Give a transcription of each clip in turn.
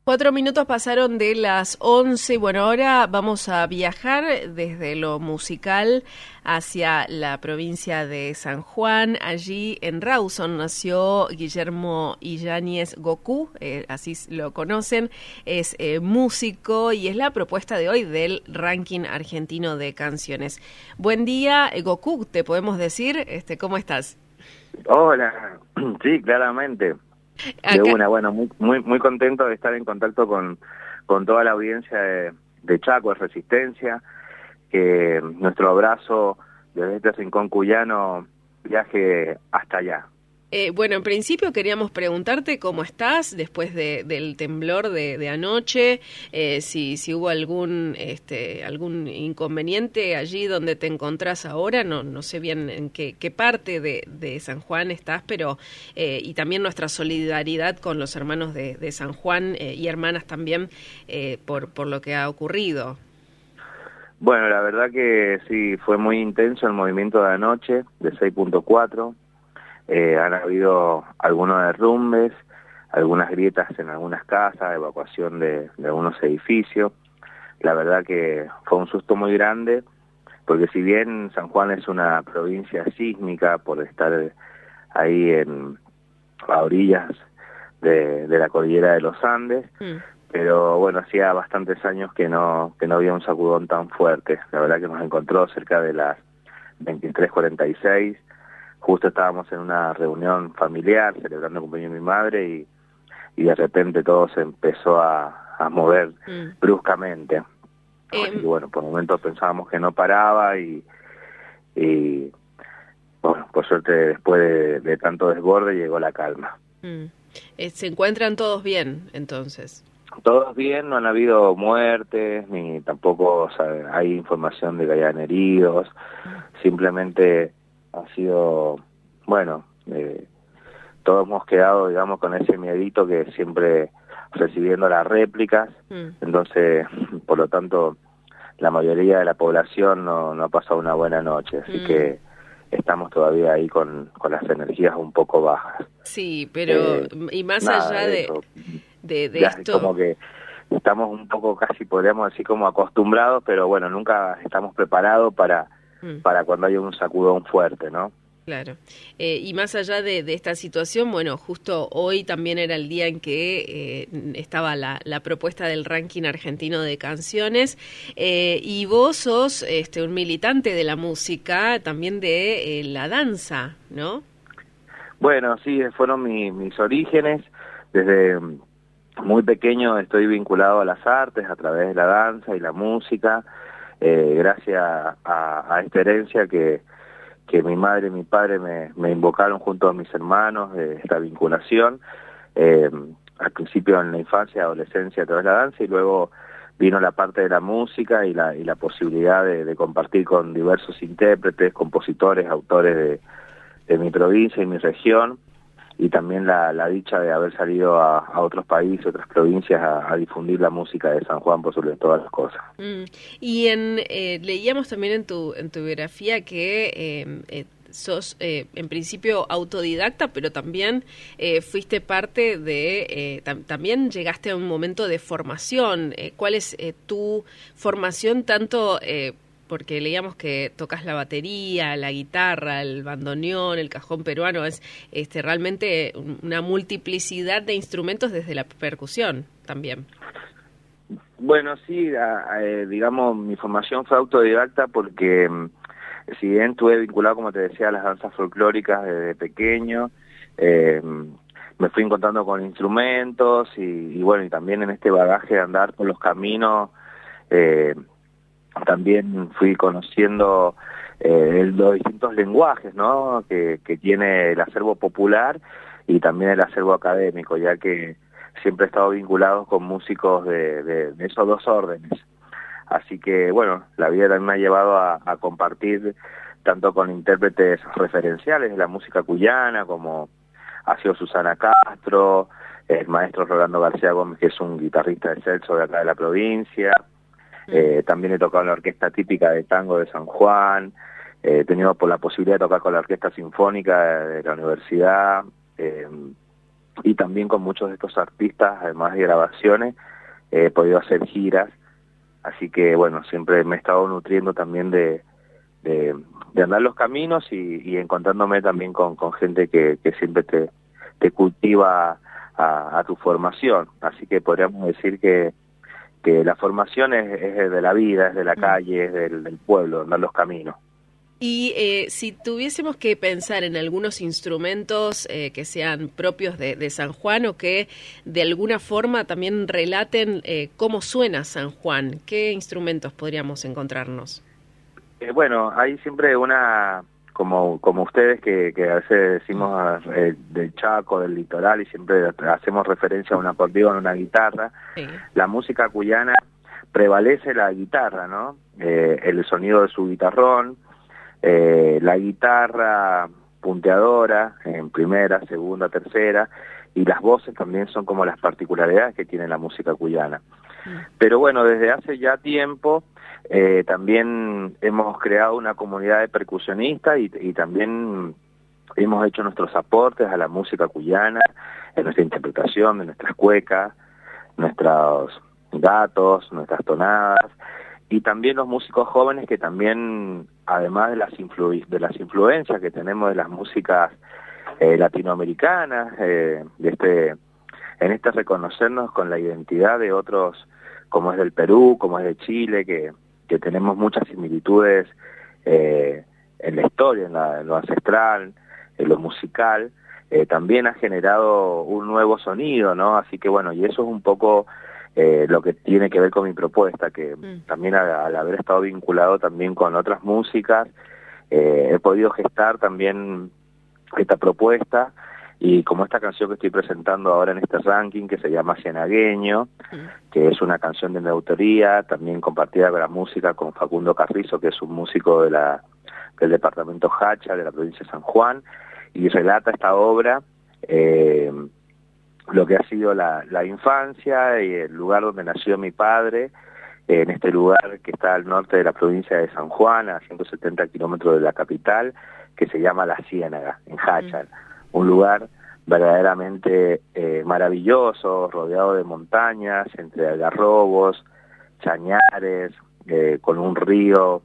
4 minutos pasaron de las 11. Bueno, ahora vamos a viajar desde lo musical hacia la provincia de San Juan. Allí en Rawson nació Guillermo Illaniez Gokú, así lo conocen. Es músico y es la propuesta de hoy del ranking argentino de canciones. Buen día, Gokú, te podemos decir. ¿Cómo estás? Hola, sí, claramente. De una, bueno, muy contento de estar en contacto con toda la audiencia de Chaco, de Resistencia, que nuestro abrazo desde este rincón cuyano viaje hasta allá. Bueno, en principio queríamos preguntarte cómo estás después del temblor de anoche, si hubo algún inconveniente allí donde te encontrás ahora. No sé bien en qué parte de San Juan estás, pero y también nuestra solidaridad con los hermanos de San Juan y hermanas también por lo que ha ocurrido. Bueno, la verdad que sí, fue muy intenso el movimiento de anoche, de 6.4. Han habido algunos derrumbes, algunas grietas en algunas casas, evacuación de algunos edificios. La verdad que fue un susto muy grande, porque si bien San Juan es una provincia sísmica por estar ahí a orillas de la cordillera de los Andes, pero bueno, hacía bastantes años que no había un sacudón tan fuerte. La verdad que nos encontró cerca de las 23:46. Justo estábamos en una reunión familiar celebrando el cumpleaños de mi madre y de repente todo se empezó a mover bruscamente. Así que bueno, por momentos pensábamos que no paraba y bueno, por suerte después de tanto desborde llegó la calma. ¿Se encuentran todos bien entonces? Todos bien, no han habido muertes, ni tampoco hay información de que hayan heridos, simplemente ha sido, bueno, todos hemos quedado, digamos, con ese miedito que siempre recibiendo las réplicas, entonces, por lo tanto, la mayoría de la población no ha pasado una buena noche, así que estamos todavía ahí con las energías un poco bajas. Sí, pero y más allá de esto... Como que estamos un poco casi, podríamos decir, como acostumbrados, pero bueno, nunca estamos preparados para cuando haya un sacudón fuerte, ¿no? Claro. Y más allá de esta situación, bueno, justo hoy también era el día en que estaba la propuesta del ranking argentino de canciones, y vos sos un militante de la música, también de la danza, ¿no? Bueno, sí, fueron mis orígenes. Desde muy pequeño estoy vinculado a las artes a través de la danza y la música, gracias a esta herencia que mi madre y mi padre me invocaron junto a mis hermanos, esta vinculación, al principio en la infancia, adolescencia a través de la danza, y luego vino la parte de la música y la posibilidad de compartir con diversos intérpretes, compositores, autores de mi provincia y mi región, y también la dicha de haber salido a otros países, otras provincias, a difundir la música de San Juan por sobre todas las cosas. Y leíamos también en tu biografía que sos en principio autodidacta, pero también fuiste parte de, también llegaste a un momento de formación. ¿Cuál es tu formación tanto... porque leíamos que tocas la batería, la guitarra, el bandoneón, el cajón peruano, es realmente una multiplicidad de instrumentos desde la percusión también? Bueno, sí, digamos, mi formación fue autodidacta porque si bien estuve vinculado, como te decía, a las danzas folclóricas desde pequeño, me fui encontrando con instrumentos y bueno, y también en este bagaje de andar por los caminos, también fui conociendo los distintos lenguajes, ¿no?, que tiene el acervo popular y también el acervo académico, ya que siempre he estado vinculado con músicos de esos dos órdenes. Así que, bueno, la vida también me ha llevado a compartir tanto con intérpretes referenciales de la música cuyana, como ha sido Susana Castro, el maestro Rolando García Gómez, que es un guitarrista de Celso de acá de la provincia. También he tocado en la orquesta típica de tango de San Juan, he tenido por la posibilidad de tocar con la orquesta sinfónica de la universidad, y también con muchos de estos artistas, además de grabaciones, he podido hacer giras, así que bueno, siempre me he estado nutriendo también de andar los caminos y encontrándome también con gente que siempre te cultiva a tu formación, así que podríamos decir que la formación es de la vida, es de la calle, es del pueblo, andar los caminos. Y si tuviésemos que pensar en algunos instrumentos que sean propios de San Juan o que de alguna forma también relaten cómo suena San Juan, ¿qué instrumentos podríamos encontrarnos? Bueno, hay siempre una, como ustedes que a veces decimos del Chaco, del litoral, y siempre hacemos referencia a un acordeón, una guitarra. Sí. La música cuyana prevalece la guitarra, ¿no? El sonido de su guitarrón, la guitarra punteadora en primera, segunda, tercera, y las voces también son como las particularidades que tiene la música cuyana. Pero bueno, desde hace ya tiempo también hemos creado una comunidad de percusionistas y también hemos hecho nuestros aportes a la música cuyana, en nuestra interpretación de nuestras cuecas, nuestros gatos, nuestras tonadas, y también los músicos jóvenes que también, además de las influencias que tenemos de las músicas latinoamericanas, en este reconocernos con la identidad de otros, como es del Perú, como es de Chile, que tenemos muchas similitudes en la historia, en lo ancestral, en lo musical, también ha generado un nuevo sonido, ¿no? Así que bueno, y eso es un poco lo que tiene que ver con mi propuesta, que también al haber estado vinculado también con otras músicas, he podido gestar también esta propuesta, y como esta canción que estoy presentando ahora en este ranking, que se llama Cienagueño, que es una canción de mi autoría, también compartida con la música con Facundo Carrizo, que es un músico del departamento Hacha, de la provincia de San Juan, y relata esta obra, lo que ha sido la infancia y el lugar donde nació mi padre, en este lugar que está al norte de la provincia de San Juan, a 170 kilómetros de la capital, que se llama La Ciénaga, en Hacha. Un lugar verdaderamente maravilloso, rodeado de montañas, entre algarrobos, chañares, con un río,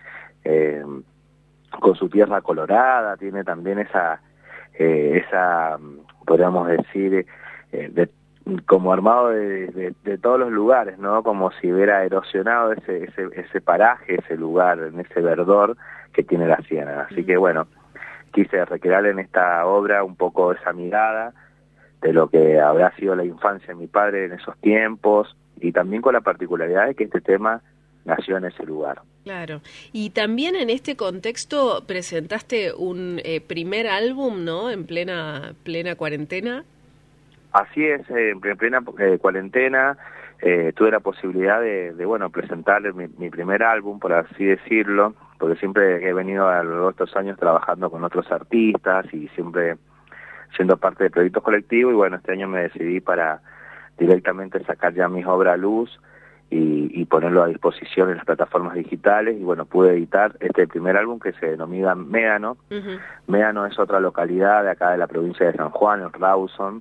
con su tierra colorada, tiene también esa podríamos decir, como armado de todos los lugares, ¿no? Como si hubiera erosionado ese paraje, ese lugar, en ese verdor que tiene la Ciénaga. Así que bueno, quise recrear en esta obra un poco esa mirada de lo que habrá sido la infancia de mi padre en esos tiempos, y también con la particularidad de que este tema nació en ese lugar. Claro, y también en este contexto presentaste un primer álbum, ¿no? En plena cuarentena. Así es, en plena cuarentena tuve la posibilidad de presentar mi primer álbum, por así decirlo, porque siempre he venido a lo largo de estos años trabajando con otros artistas y siempre siendo parte de proyectos colectivos, y bueno, este año me decidí para directamente sacar ya mis obras a luz y ponerlo a disposición en las plataformas digitales, y bueno, pude editar este primer álbum que se denomina Médano. Médano es otra localidad de acá de la provincia de San Juan, en Rawson,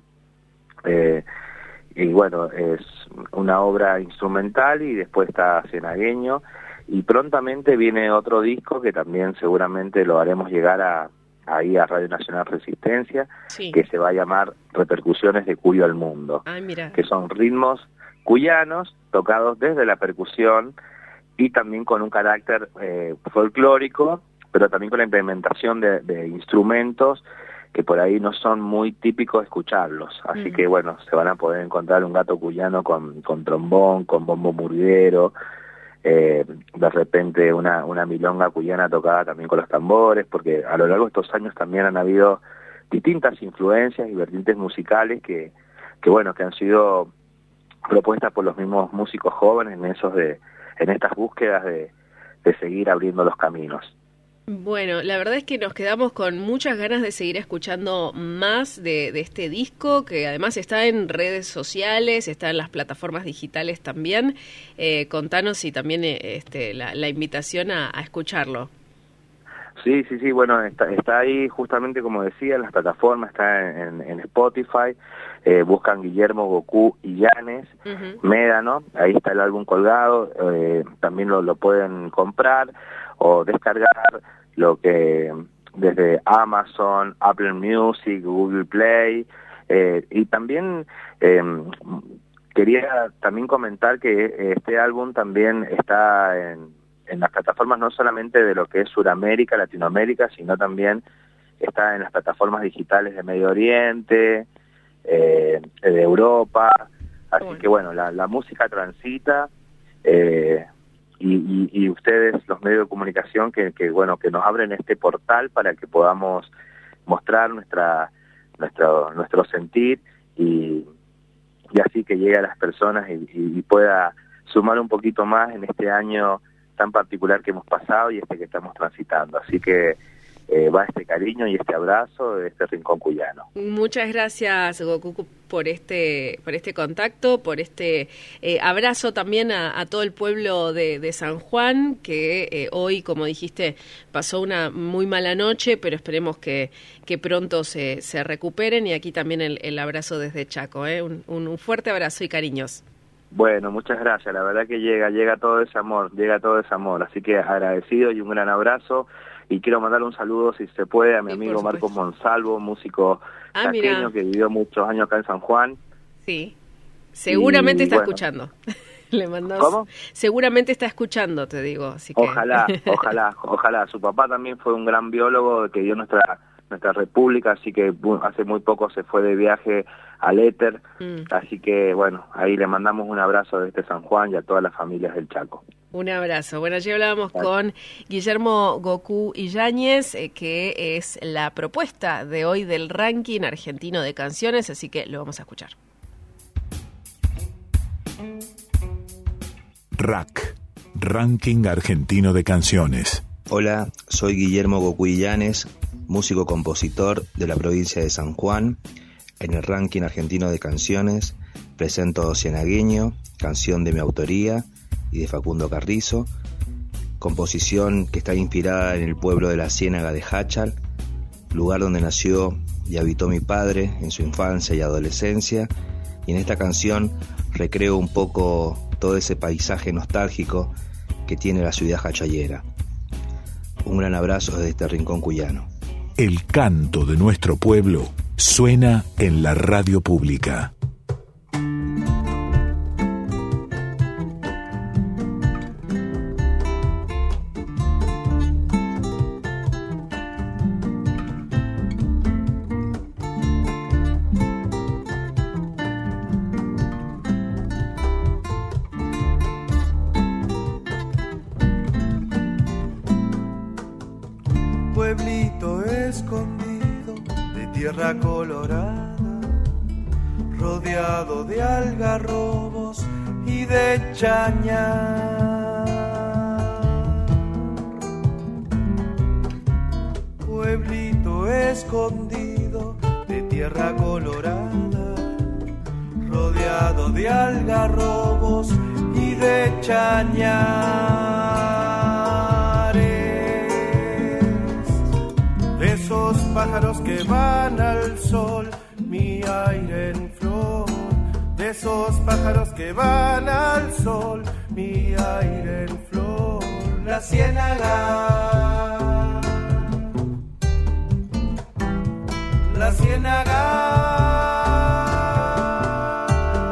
y bueno, es una obra instrumental, y después está Cienagueño, y prontamente viene otro disco que también seguramente lo haremos llegar ahí a Radio Nacional Resistencia, sí, que se va a llamar Repercusiones de Cuyo al Mundo. Ay, mira. Que son ritmos cuyanos tocados desde la percusión y también con un carácter folclórico, pero también con la implementación de instrumentos que por ahí no son muy típicos escucharlos. Así que bueno, se van a poder encontrar un gato cuyano con trombón, con bombo murguero, de repente una milonga cuyana tocada también con los tambores, porque a lo largo de estos años también han habido distintas influencias y vertientes musicales que han sido propuestas por los mismos músicos jóvenes en estas búsquedas de seguir abriendo los caminos. Bueno, la verdad es que nos quedamos con muchas ganas de seguir escuchando más de este disco, que además está en redes sociales, está en las plataformas digitales también. Contanos y también la invitación a escucharlo. Sí, bueno, está ahí justamente como decía, en las plataformas, está en Spotify, buscan Guillermo, Goku y Llanes, Médano, ahí está el álbum colgado, también lo pueden comprar o descargar, lo que desde Amazon, Apple Music, Google Play, y también quería también comentar que este álbum también está en las plataformas no solamente de lo que es Sudamérica, Latinoamérica, sino también está en las plataformas digitales de Medio Oriente, de Europa, así que bueno, la música transita, y ustedes, los medios de comunicación, que bueno, que nos abren este portal para que podamos mostrar nuestro sentir y así que llegue a las personas y pueda sumar un poquito más en este año tan particular que hemos pasado y que estamos transitando. Así que va este cariño y este abrazo de este rincón cuyano. Muchas gracias, Goku, por este contacto, por este abrazo también a todo el pueblo de San Juan, que hoy, como dijiste, pasó una muy mala noche, pero esperemos que pronto se recuperen, y aquí también el abrazo desde Chaco, un fuerte abrazo y cariños. Bueno, muchas gracias, la verdad que llega todo ese amor, así que agradecido y un gran abrazo, y quiero mandar un saludo, si se puede, a mi amigo Marcos Monsalvo, músico chaqueño que vivió muchos años acá en San Juan. Sí, seguramente está escuchando. Le mandamos. ¿Cómo? Seguramente está escuchando, te digo. Así que... Ojalá. Su papá también fue un gran biólogo que dio nuestra república, así que hace muy poco se fue de viaje al éter, así que bueno, ahí le mandamos un abrazo desde San Juan y a todas las familias del Chaco. Un abrazo. Bueno, allí hablábamos con Guillermo Goku Yáñez, que es la propuesta de hoy del ranking argentino de canciones, así que lo vamos a escuchar. RAC, Ranking Argentino de Canciones. Hola, soy Guillermo Goku Yáñez, músico-compositor de la provincia de San Juan. En el ranking argentino de canciones presento Cienagueño, canción de mi autoría y de Facundo Carrizo, composición que está inspirada en el pueblo de la Ciénaga de Jáchal, lugar donde nació y habitó mi padre en su infancia y adolescencia, y en esta canción recreo un poco todo ese paisaje nostálgico que tiene la ciudad jachallera. Un gran abrazo desde este rincón cuyano. El canto de nuestro pueblo suena en la radio pública. Pueblito escondido de tierra colorada, rodeado de algarrobos y de chañar. Pueblito escondido de tierra colorada, rodeado de algarrobos y de chañares. De esos pájaros que van al sol, mi aire en flor. De esos pájaros que van al sol, mi aire en flor. La ciénaga, la ciénaga.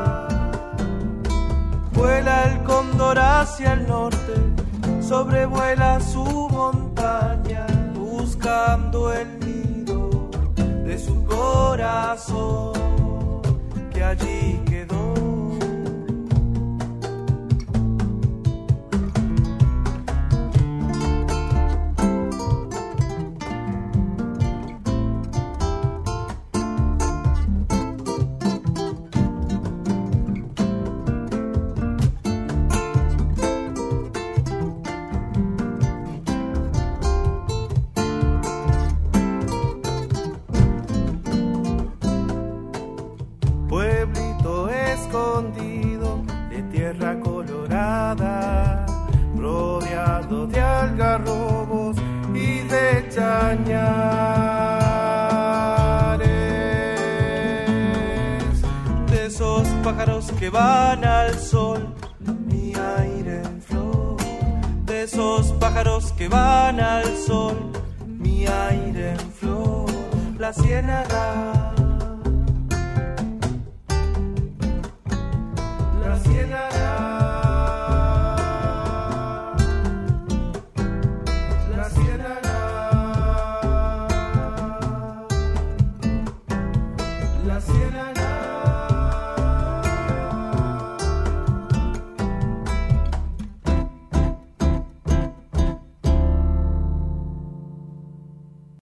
Vuela el cóndor hacia el norte, sobrevuela su montaña, buscando el nido de su corazón que allí quedó. Pueblito escondido de tierra colorada, rodeado de algarrobos y de chañares, de esos pájaros que van al sol, mi aire en flor, de esos pájaros que van al sol, mi aire en flor, la ciénaga